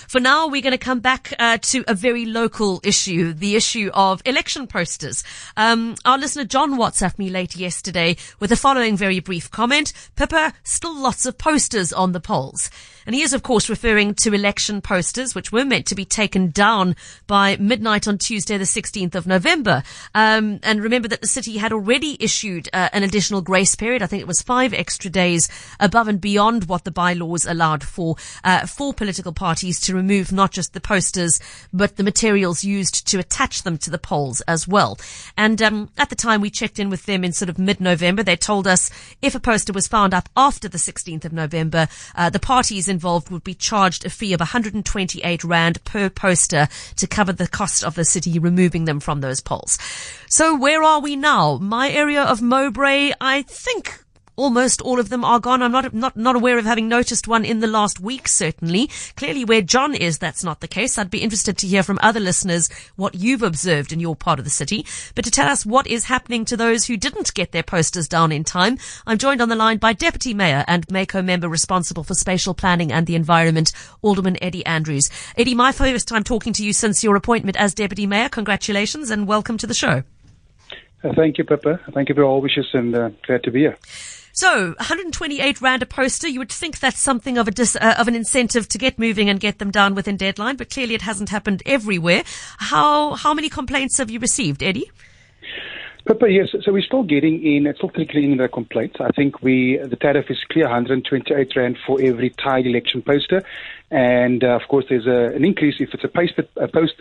For now, we're going to come back to a very local issue, the issue of election posters. Our listener John WhatsApped me late yesterday with the following very brief comment. Pippa, still lots of posters on the polls. And he is, of course, referring to election posters, which were meant to be taken down by midnight on Tuesday, the 16th of November. And remember that the city had already issued an additional grace period. I think it was 5 extra days above and beyond what the bylaws allowed for political parties to remove not just the posters, but the materials used to attach them to the polls as well. And at the time we checked in with them in sort of mid-November, they told us if a poster was found up after the 16th of November, the parties involved would be charged a fee of 128 Rand per poster to cover the cost of the city removing them from those polls. So where are we now? My area of Mowbray, I think almost all of them are gone. I'm not aware of having noticed one in the last week, certainly. Clearly where John is, that's not the case. I'd be interested to hear from other listeners what you've observed in your part of the city. But to tell us what is happening to those who didn't get their posters down in time, I'm joined on the line by Deputy Mayor and MACO member responsible for spatial planning and the environment, Alderman Eddie Andrews. Eddie, my first time talking to you since your appointment as Deputy Mayor. Congratulations and welcome to the show. Thank you, Pippa. Thank you for all wishes and glad to be here. So, 128 Rand a poster, you would think that's something of an incentive to get moving and get them down within deadline, but clearly it hasn't happened everywhere. How many complaints have you received, Eddie? Pippa, yes, so we're still trickling in the complaints. I think the tariff is clear, 128 Rand for every tied election poster. And, of course, there's an increase if it's a pasted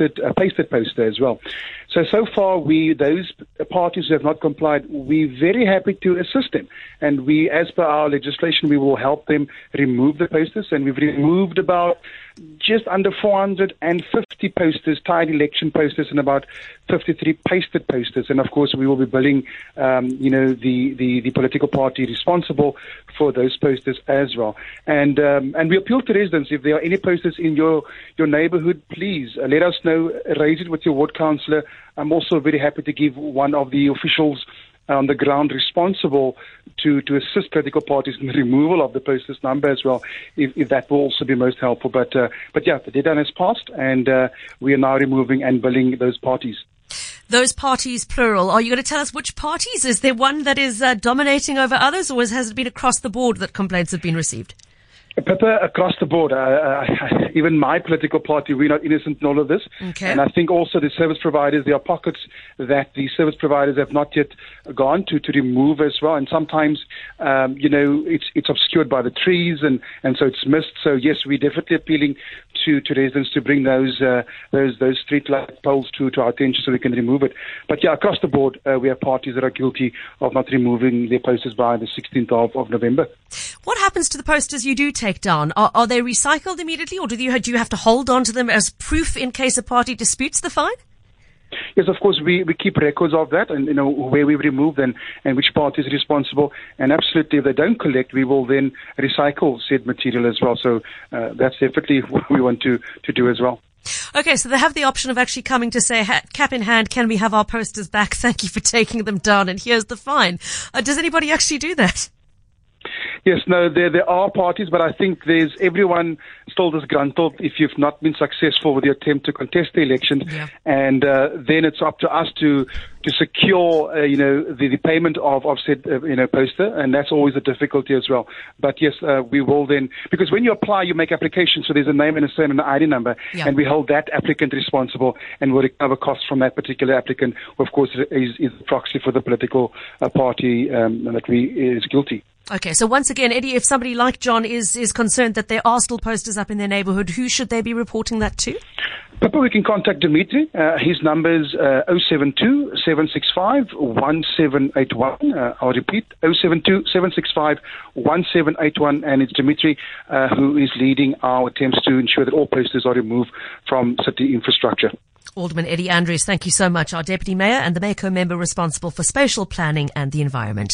poster as well. So far, those parties who have not complied, we're very happy to assist them. And we, as per our legislation, we will help them remove the posters. And we've removed about just under 450 posters, tied election posters, and about 53 pasted posters. And, of course, we will be billing, the political party responsible for those posters as well. And we appeal to residents, if there are any posters in your neighborhood, please let us know, raise it with your ward councillor. I'm also very happy to give one of the officials on the ground responsible to assist political parties in the removal of the posters number as well, if that will also be most helpful. But yeah, the deadline has passed, and we are now removing and billing those parties. Those parties, plural. Are you going to tell us which parties? Is there one that is dominating over others, or has it been across the board that complaints have been received? Pippa, across the board, even my political party, we're not innocent in all of this. Okay. And I think also the service providers, there are pockets that the service providers have not yet gone to remove as well. And sometimes, it's obscured by the trees and so it's missed. So yes, we're definitely appealing to residents to bring those street light poles to our attention so we can remove it. But yeah, across the board, we have parties that are guilty of not removing their posters by the 16th of November. What happens to the posters you do take down? Are they recycled immediately, or do you have to hold on to them as proof in case a party disputes the fine? Yes, of course, we keep records of that and, where we've removed and which party is responsible. And absolutely, if they don't collect, we will then recycle said material as well. So that's definitely what we want to do as well. Okay, so they have the option of actually coming to say, cap in hand, can we have our posters back? Thank you for taking them down, and here's the fine. Does anybody actually do that? Yes, no, there are parties, but I think there's everyone still disgruntled if you've not been successful with your attempt to contest the election. Yeah. And then it's up to us to secure, the payment of said, poster, and that's always a difficulty as well. But yes, we will then, because when you apply, you make applications, so there's a name and a surname and an ID number, yeah. And we hold that applicant responsible and will recover costs from that particular applicant, who of course is the proxy for the political party that is guilty. Okay, so once again, Eddie, if somebody like John is concerned that there are still posters up in their neighbourhood, who should they be reporting that to? Pippa, we can contact Dimitri. His number is 072-765-1781. I'll repeat, 072-765-1781, and it's Dimitri who is leading our attempts to ensure that all posters are removed from city infrastructure. Alderman Eddie Andrews, thank you so much. Our Deputy Mayor and the MACO member responsible for spatial planning and the environment.